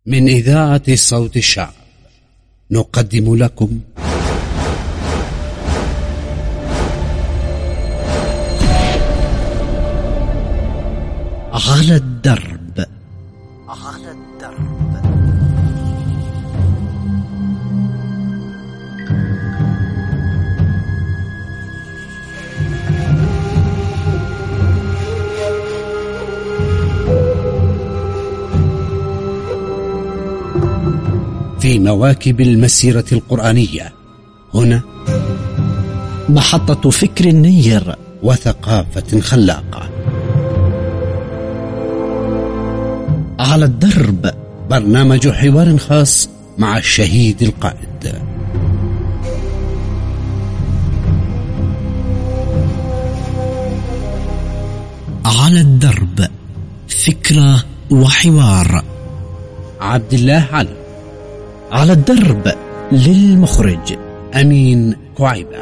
من إذاعة صوت الشعب نقدم لكم على الدرب. في مواكب المسيرة القرآنية هنا محطة فكر نير وثقافة خلاقة. على الدرب، برنامج حوار خاص مع الشهيد القائد. على الدرب، فكرة وحوار. عبد الله علي. على الدرب للمخرج أمين كعيبة.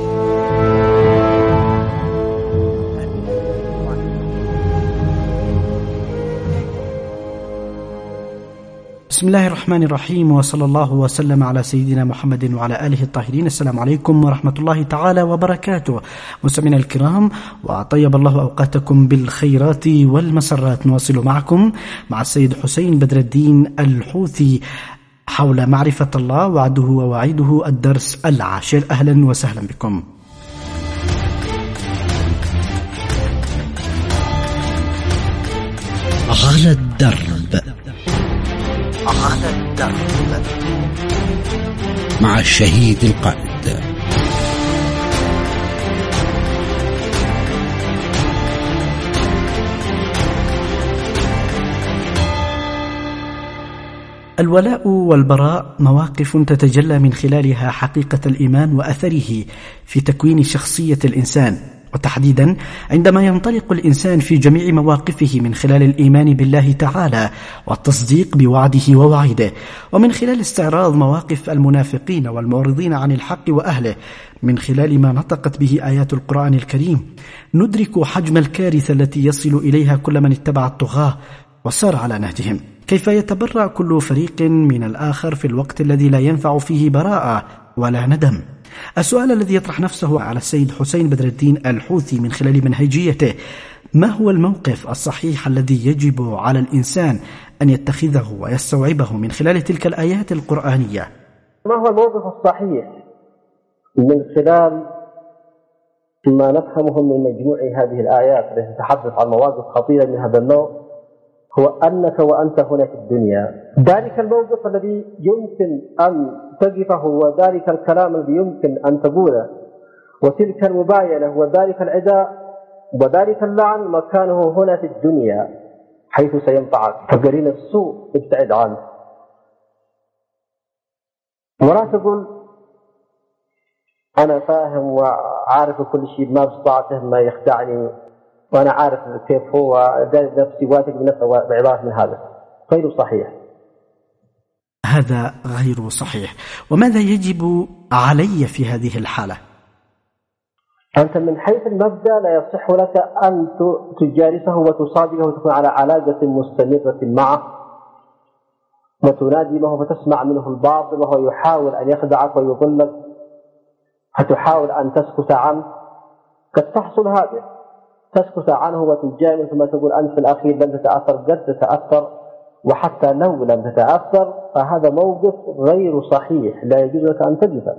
بسم الله الرحمن الرحيم، وصلى الله وسلم على سيدنا محمد وعلى آله الطاهرين. السلام عليكم ورحمة الله تعالى وبركاته. مستمعينا الكرام، وطيب الله أوقاتكم بالخيرات والمسرات. نواصل معكم مع السيد حسين بدر الدين الحوثي حول معرفة الله وعده ووعيده، الدرس 10. أهلا وسهلا بكم. على الدرب. على الدرب مع الشهيد القائد. الولاء والبراء مواقف تتجلى من خلالها حقيقة الإيمان وأثره في تكوين شخصية الإنسان، وتحديدا عندما ينطلق الإنسان في جميع مواقفه من خلال الإيمان بالله تعالى والتصديق بوعده ووعيده، ومن خلال استعراض مواقف المنافقين والمعرضين عن الحق وأهله من خلال ما نطقت به آيات القرآن الكريم، ندرك حجم الكارثة التي يصل إليها كل من اتبع الطغاة وسار على نهجهم. كيف يتبرأ كل فريق من الآخر في الوقت الذي لا ينفع فيه براءة ولا ندم؟ السؤال الذي يطرح نفسه على السيد حسين بدر الدين الحوثي من خلال منهجيته: ما هو الموقف الصحيح الذي يجب على الإنسان أن يتخذه ويستوعبه من خلال تلك الآيات القرآنية؟ ما هو الموقف الصحيح من خلال ما نفهمه من مجموع هذه الآيات التي تتحدث عن مواقف خطيرة من هذا النوع؟ هو أنك وأنت هنا في الدنيا، ذلك الموقف الذي يمكن أن تقفه وذلك الكلام الذي يمكن أن تقوله وتلك المباينة وذلك العداء وذلك اللعن مكانه هنا في الدنيا حيث سينفعك. فقرين السوء ابتعد عنه، ولا تقول أنا فاهم وعارف كل شيء، ما بستطاعته ما يخدعني وأنا عارف كيف هو نفسي واثق بنفسه بعبارة من هذا. غير صحيح، هذا غير صحيح. وماذا يجب علي في هذه الحالة؟ أنت من حيث المبدأ لا يصح لك أن تجالسه وتصادقه وتكون على علاقة مستمرة معه وتنادي له فتسمع منه الباطل وهو يحاول أن يخدعك ويضلك، فتحاول أن تسكت عنه. قد تحصل هذا، تسكت عنه وتجامل ثم تقول أنت في الأخير لم تتأثر. قد تتأثر، وحتى لو لم تتأثر فهذا موقف غير صحيح، لا يجوز لك أن تجلسه.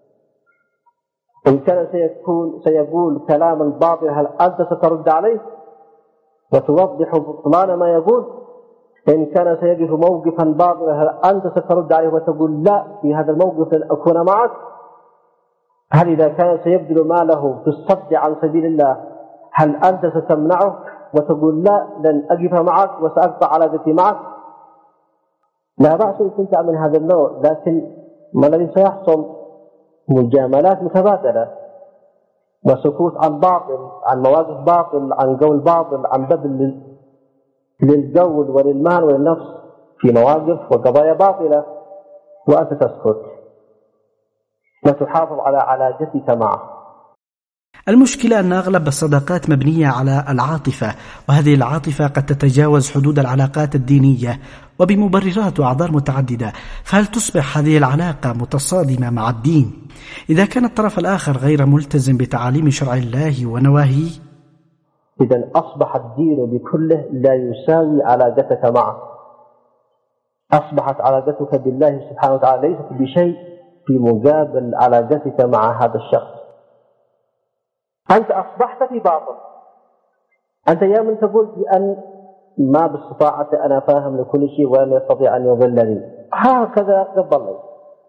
إن كان سيقول كلاما باطلا هل أنت سترد عليه وتوضح بطلان ما يقول؟ إن كان سيقف موقفا باطلا هل أنت سترد عليه وتقول لا في هذا الموقف لن أكون معك؟ هل إذا كان سيبذل ماله في الصد عن سبيل الله هل أنت ستمنعه وتقول لا لن أقف معك وسأقطع علاقتي معك؟ لا بأس إن كنت من هذا النوع، لكن ما الذي سيحصل؟ مجاملات متبادلة وسكوت عن باطل، عن مواقف باطل، عن قول باطل، عن بذل للقول وللمال وللنفس في مواقف وقضايا باطلة، وأنت تسكت وتحافظ على علاقتك معه. المشكلة أن أغلب الصداقات مبنية على العاطفة، وهذه العاطفة قد تتجاوز حدود العلاقات الدينية وبمبررات وأعذار متعددة، فهل تصبح هذه العلاقة متصادمة مع الدين إذا كان الطرف الآخر غير ملتزم بتعاليم شرع الله ونواهيه؟ إذن أصبح الدين بكله لا يساوي علاقتك معه. أصبحت علاقتك بالله سبحانه وتعالى ليست بشيء في مقابل علاقتك مع هذا الشخص. أنت أصبحت في باطل. أنت يا من تقول بأن ما باستطاعة أنا فاهم لكل شيء ولن يستطيع أن يضلني، هكذا قد ضليت.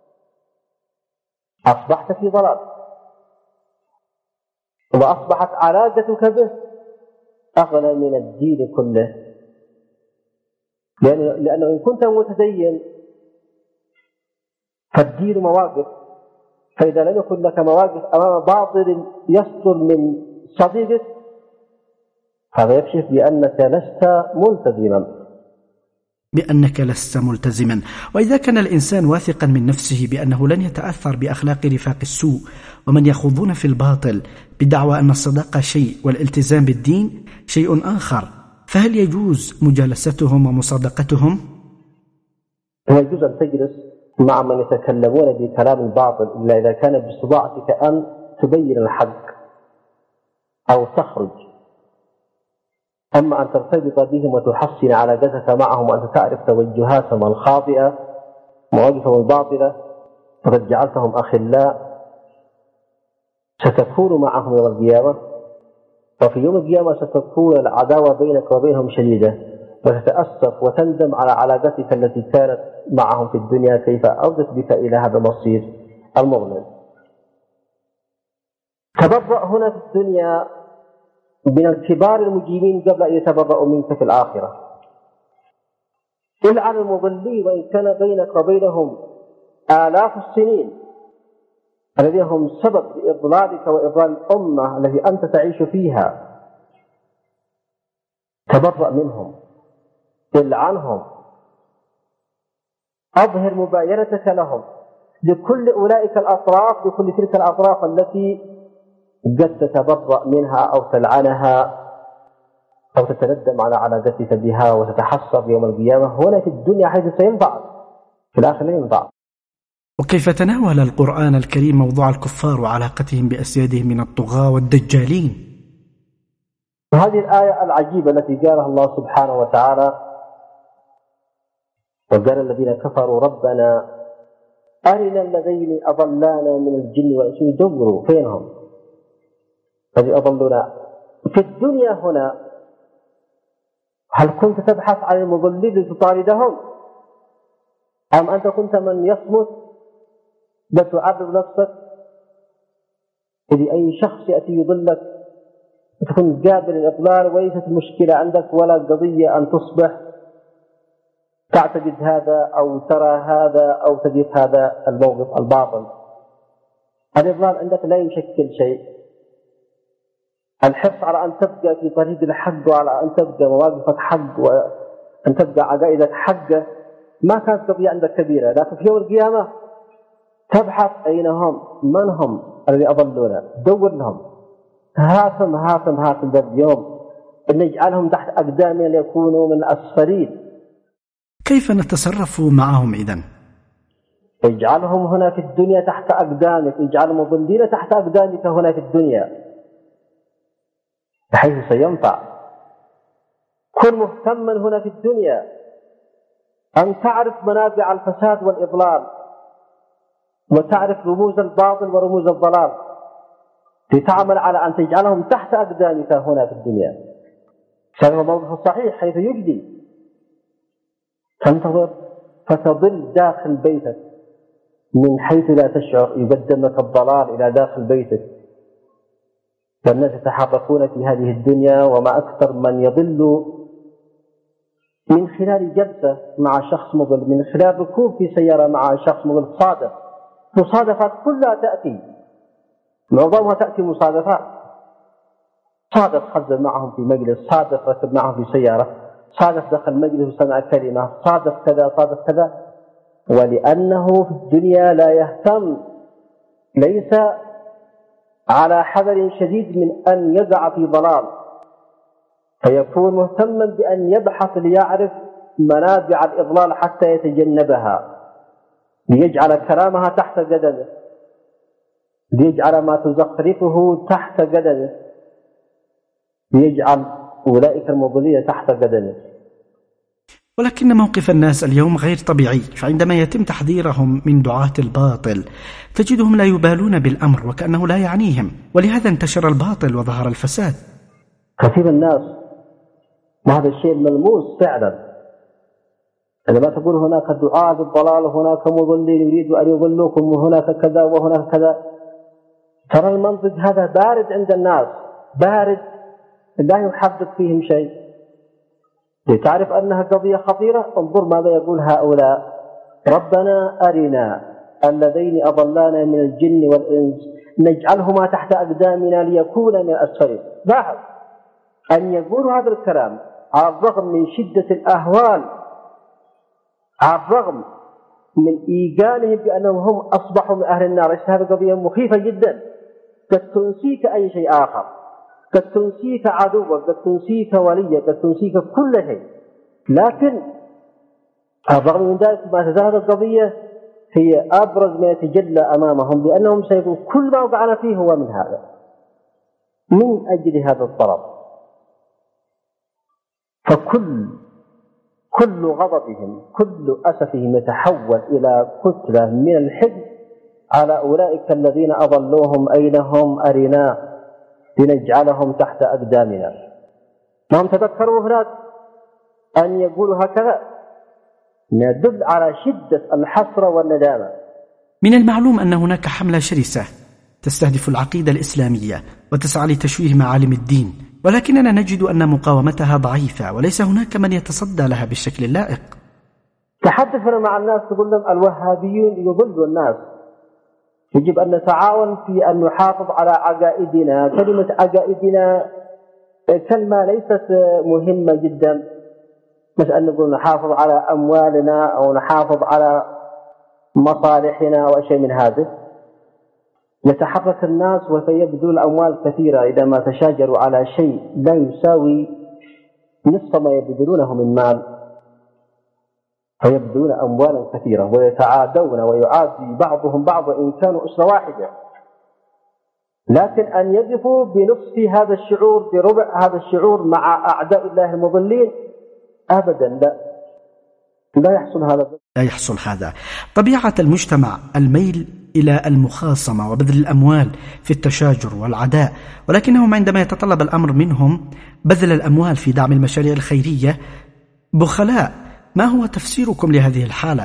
أصبحت في ضلال، وأصبحت علاقتك به أغلى من الدين كله. لأنه إن كنت متدين فالدين مواقف، فإذا لم يكن لك مواقف أمام باطل يصدر من صديقك هذا يكشف بأنك لست ملتزما. وإذا كان الإنسان واثقا من نفسه بأنه لن يتأثر بأخلاق رفاق السوء ومن يخوضون في الباطل بدعوى أن الصداقة شيء والالتزام بالدين شيء آخر، فهل يجوز مجالستهم ومصادقتهم؟ يجوز أن تجلس مع من يتكلمون بكلام الباطل إلا إذا كان باستطاعتك أن تبين الحق أو تخرج. أما أن ترتبط بهم وتحسن علاقتك معهم وأنت تعرف توجهاتهم الخاطئة مواقفهم الباطلة فقد جعلتهم أخلاء، ستكون معهم يوم القيامة، وفي يوم القيامة ستكون العداوة بينك وبينهم شديدة، وتتأسف وتندم على علاقتك التي كانت معهم في الدنيا كيف أودت بك إلى هذا المصير المظلم. تبرأ هنا في الدنيا من الكبار المجيمين قبل أن يتبرأوا منك في الآخرة. العن المضلين وإن كان بينك وبينهم آلاف السنين الذين هم سبب لإضلالك وإضلال الأمة التي أنت تعيش فيها. تبرأ منهم، العنهم، أظهر مباينتك لهم لكل أولئك الأطراف، لكل تلك الأطراف التي قد تتبرأ منها أو تلعنها أو تتندم على علاقتك بها وتتحسر يوم القيامة هنا في الدنيا حيث سينفعك، في الآخر لا ينفع. وكيف تناول القرآن الكريم موضوع الكفار وعلاقتهم بأسيادهم من الطغاة والدجالين؟ هذه الآية العجيبة التي قالها الله سبحانه وتعالى: وقال الذين كفروا ربنا أرنا الذين أضلانا من الجن والإنس يدوروا فينهم الذي أضلنا في الدنيا هنا. هل كنت تبحث عن المضلين لتطاردهم أم أنت كنت من يصمت لتعرض نفسك لأي شخص يأتي يضلك تكون قابل للإضلال وليست المشكلة عندك ولا قضية أن تصبح تعتقد هذا أو ترى هذا أو تجد هذا الموقف الباطل. الإضلال عندك لا يشكل شيء. الحرص على أن تبقى في طريق الحق وعلى أن تبقى مواقفك حق وأن تبقى عقائدك حق ما كانت قضية عندك كبيرة، لكن في يوم القيامة تبحث أين هم، من هم الذي أضلونا، دور لهم، هاتم اليوم أن نجعلهم تحت أقدامنا ليكونوا من الأسفلين. كيف نتصرف معهم إذن؟ اجعلهم هنا في الدنيا تحت أقدامك، اجعل مضلين تحت أقدامك هنا في الدنيا بحيث سينفع. كن مهتما هنا في الدنيا أن تعرف منابع الفساد والإضلال وتعرف رموز الباطل ورموز الضلال لتعمل على أن تجعلهم تحت أقدامك هنا في الدنيا. هذا الموضوع الصحيح حيث يجدي تنتظر فتضل داخل بيتك من حيث لا تشعر، يقدمك الضلال إلى داخل بيتك. والناس يتحركون في هذه الدنيا وما أكثر من يضل من خلال جلسة مع شخص مضل، من خلال ركوب في سيارة مع شخص مضل. مصادفات كلها تأتي، معظمها تأتي مصادفات. صادف خزن معهم في مجلس، صادف ركب معهم في سيارة، صادف دخل مجلس وسمع كلمة، صادف كذا، ولأنه في الدنيا لا يهتم، ليس على حذر شديد من أن يقع في ضلال، فيكون مهتما بأن يبحث ليعرف منابع الإضلال حتى يتجنبها، ليجعل كلامها تحت قدمه، ليجعل ما تزخرفه تحت قدمه، ليجعل أولئك المضلين تحت قدمه. ولكن موقف الناس اليوم غير طبيعي، فعندما يتم تحذيرهم من دعاة الباطل تجدهم لا يبالون بالأمر وكأنه لا يعنيهم، ولهذا انتشر الباطل وظهر الفساد. كثير الناس، وهذا الشيء الملموس فعلا، عندما تقول هناك دعاة بالضلال وهناك مضلين يريدوا أن يضلوكم وهناك كذا وهناك كذا، ترى المنطق هذا بارد عند الناس، بارد لا يحدث فيهم شيء. لتعرف أنها قضية خطيرة، انظر ماذا يقول هؤلاء: ربنا أرنا اللذين أضلانا من الجن والإنس نجعلهما تحت أقدامنا ليكون من الأسفلين. لاحظ أن يقولوا هذا الكلام على الرغم من شدة الأهوال، على الرغم من إيقانهم بأنهم هم أصبحوا من أهل النار. هذه قضية مخيفة جدا، قد تنسيك أي شيء آخر، قد تنسيك عدوك، قد تنسيك وليك، قد تنسيك كل شيء. لكن الرغم من ذلك ما تزال القضية هي أبرز ما يتجلى أمامهم، لأنهم سيقول كل ما وقعنا فيه هو من هذا، من أجل هذا الطلب. فكل غضبهم، كل أسفهم يتحول إلى كتلة من الحزن على أولئك الذين أضلوهم. أين هم؟ أرنا لنجعلهم تحت أقدامنا. ما هم تذكروا هناك أن يقولوا هكذا، يدل على شدة الحسرة والندامة. من المعلوم أن هناك حملة شرسة تستهدف العقيدة الإسلامية وتسعى لتشويه معالم الدين، ولكننا نجد أن مقاومتها ضعيفة وليس هناك من يتصدى لها بالشكل اللائق. تحدثنا مع الناس تقول لهم الوهابيون يضلوا الناس، يجب أن نتعاون في أن نحافظ على عقائدنا. كلمة عقائدنا كلمة ليست مهمة جدا، مثل نقول نحافظ على أموالنا أو نحافظ على مصالحنا أو شيء من هذا. يتحرك الناس وسيبذل أموال كثيرة إذا ما تشاجروا على شيء لا يساوي نصف ما يبذلونه من مال، فيبذلون أموالا كثيرة ويتعادون ويعادي بعضهم بعضا إن كانوا أسرة واحدة. لكن أن يقفوا بنصف هذا الشعور، بربع هذا الشعور مع أعداء الله المضلين، أبدا لا يحصل هذا. لا يحصل هذا. طبيعة المجتمع الميل إلى المخاصمة وبذل الأموال في التشاجر والعداء، ولكنهم عندما يتطلب الأمر منهم بذل الأموال في دعم المشاريع الخيرية بخلاء. ما هو تفسيركم لهذه الحالة؟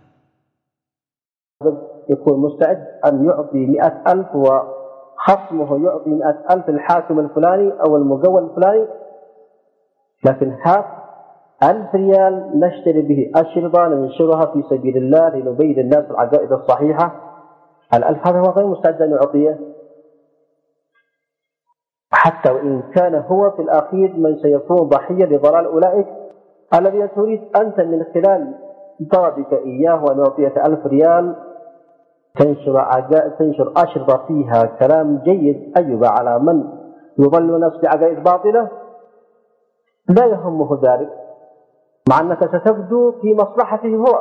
يكون مستعد أن يعطي 100,000 وخصمه يعطي 100,000 الحاكم الفلاني أو المقول الفلاني، لكن هات 1000 ريال نشتري به أشرطة ننشرها في سبيل الله لنبين الناس العقائد الصحيحة. 1000 هذا هو غير مستعد أن يعطيه، حتى وإن كان هو في الأخير من سيكون ضحية لضلال أولئك الذين تريد أنت من خلال طلبك إياه وأن يعطيك 1000 ريال تنشر أشرطة فيها كلام جيد أيوة على من يضل الناس بعقائد باطلة، لا يهمه ذلك، مع أنك ستبدو في مصلحته هو.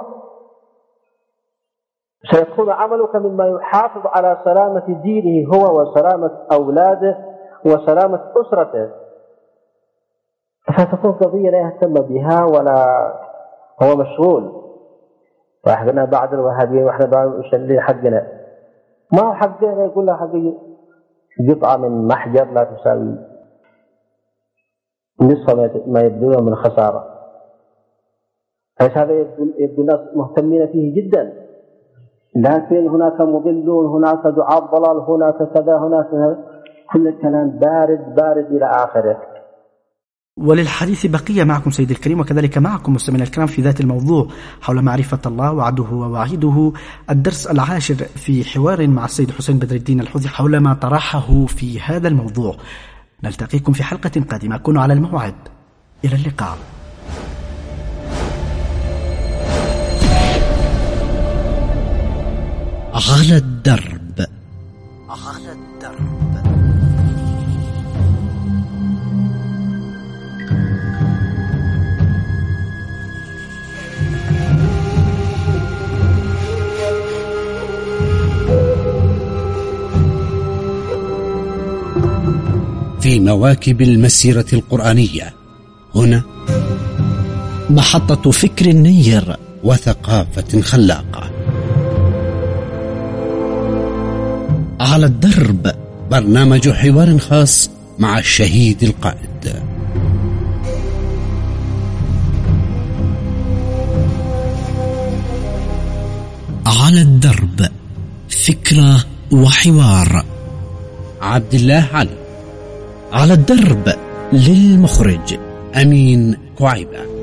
سيكون عملك مما يحافظ على سلامة دينه هو وسلامة أولاده وسلامة أسرته، فتكون قضية لا يهتم بها ولا هو مشغول. وإحنا بعد الوهابيين وإحنا بعد الشلين حقنا، ما هو حقنا، يقول له حقي قطعة من محجر لا تساوي نصف ما يبدونه من خسارة. هذا يبدو الناس مهتمين فيه جدا، لكن هناك مضلون، هناك دعاة ضلال، هناك كذا، هناك كل الكلام بارد إلى آخره. وللحديث بقية معكم سيد الكريم، وكذلك معكم مستمعينا الكرام في ذات الموضوع حول معرفة الله وعده ووعيده، الدرس 10 في حوار مع السيد حسين بدر الدين الحوثي حول ما طرحه في هذا الموضوع. نلتقيكم في حلقة قادمة، كونوا على الموعد. إلى اللقاء. على الدرب. في مواكب المسيرة القرآنية. هنا محطة فكر نير وثقافة خلاقة. على الدرب، برنامج حوار خاص مع الشهيد القائد. على الدرب، فكرة وحوار. عبد الله علي. على الدرب، للمخرج أمين كعيبة.